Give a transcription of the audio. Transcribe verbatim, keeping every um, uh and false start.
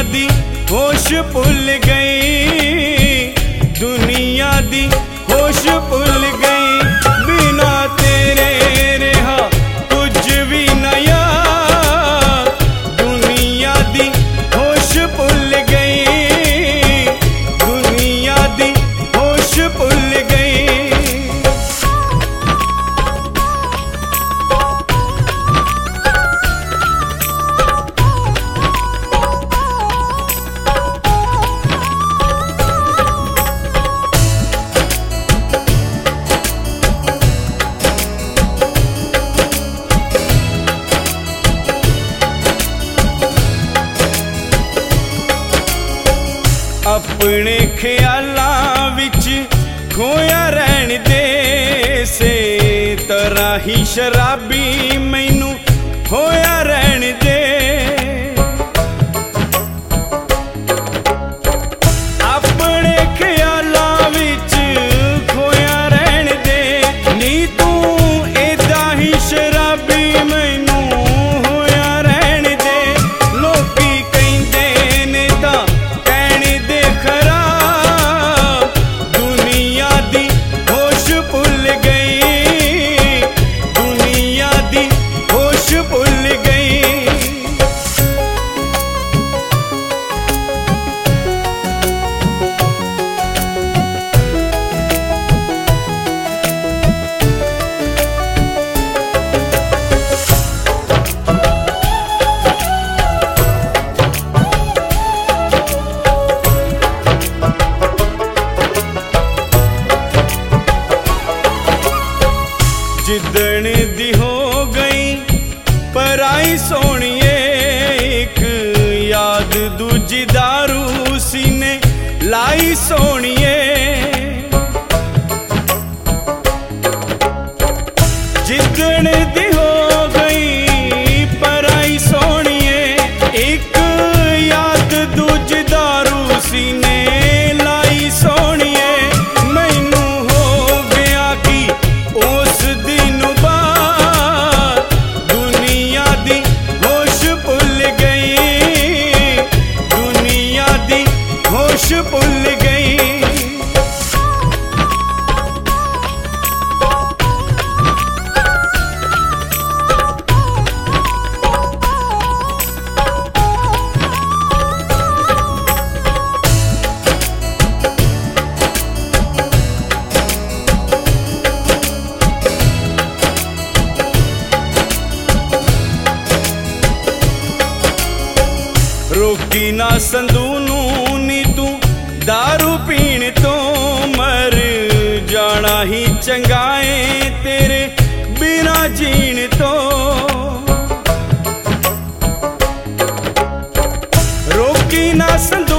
दी होश भुल गई, दुनिया दी होश भुल गई। बिना तेरे रहा कुछ भी नया, दुनिया दी होश भुल गई, दुनिया दी होश भुल गई। अपने ख्यालां विच खोया रहन दे, से तरह ही शराबी मैनू खोया रहन दे। अपने ख्यालां विच खोया रहन दे, नी तू ऐदा ही शराबी मैनू होया रहन दे। लोकी कहंदे ने तां जिदण दी हो गई पराई सोनिए, एक याद दूजी दारू सीने लाई सोनिए। जिदण दी हो गई पराई सोनिए, एक याद दूजी दारू सीने लाई सोनिए। मैनू हो गया कि उस दिन बाद दुनिया दी होश भुल गई, दुनिया दी होश भुल गई। रोकी ना संधू नू नी तू दारू पीण तो, मर जाना ही चंगा है तेरे बिना जीण तो। रोकी ना संधू